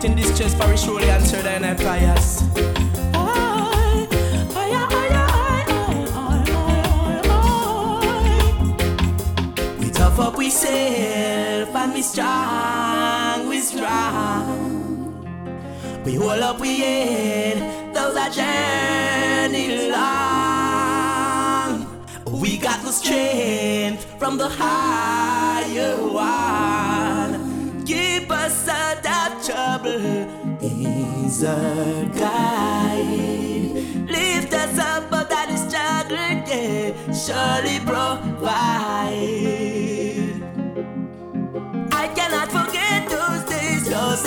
heart in this chest for we surely answer thine empires. We tough up we self and we strong, we strong. We hold up we head, those are journey long. We got the strength from the higher one. Keep us out of trouble, He's our guide. Lift us up out of the struggle, yeah. Surely, bro.